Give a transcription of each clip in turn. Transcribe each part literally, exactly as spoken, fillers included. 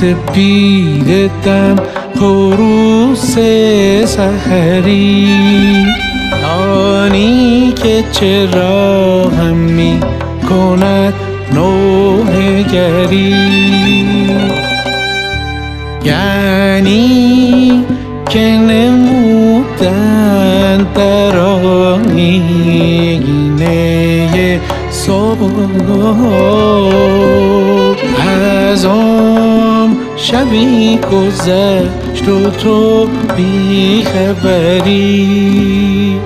سپیدتم خروس سحری، دانی که چراغم می کند نوحه گری. یعنی که نمودن در آینه صبح از آن شبی گذشت و تو بی خبری.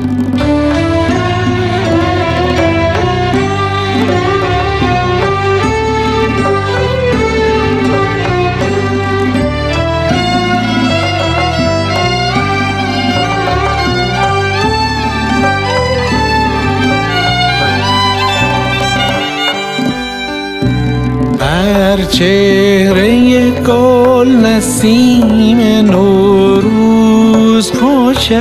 بر چهره گل نسیم نوروز خوش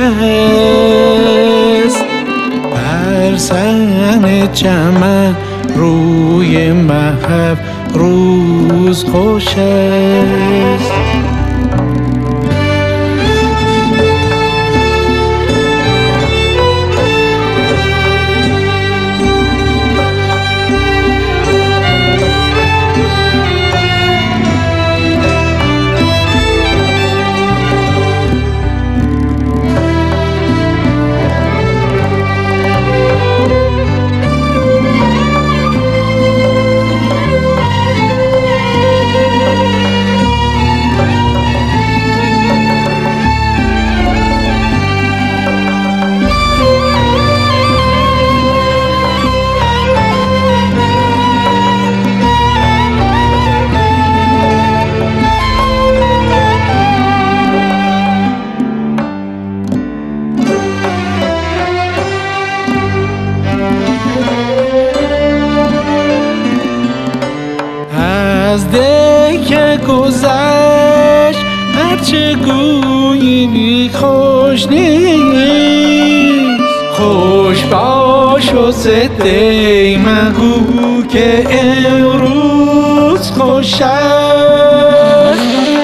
است، بر صحن چمن روی مهب روز خوش است. از دی که گذشت هرچه گویی بی خوش نیست، خوش باش و زده مگو که امروز خوش است.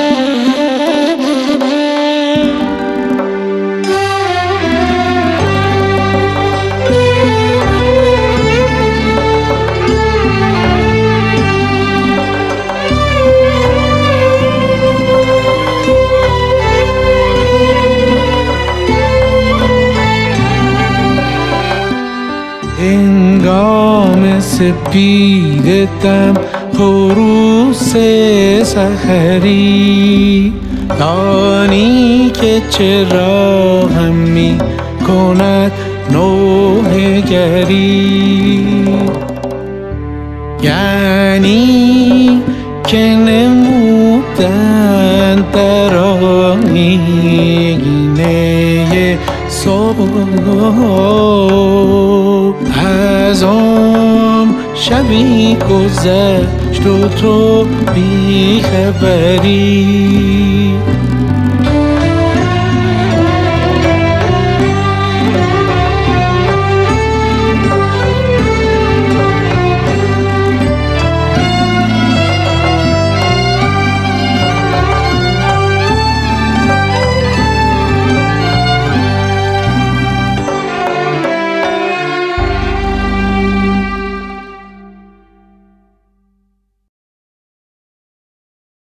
هنگام سپیدتم خروس سحری، دانی که چراغم می کند نوحه گری. یعنی که نمودن در آینه صبح از آن شبی گذشت و تو بی خبری.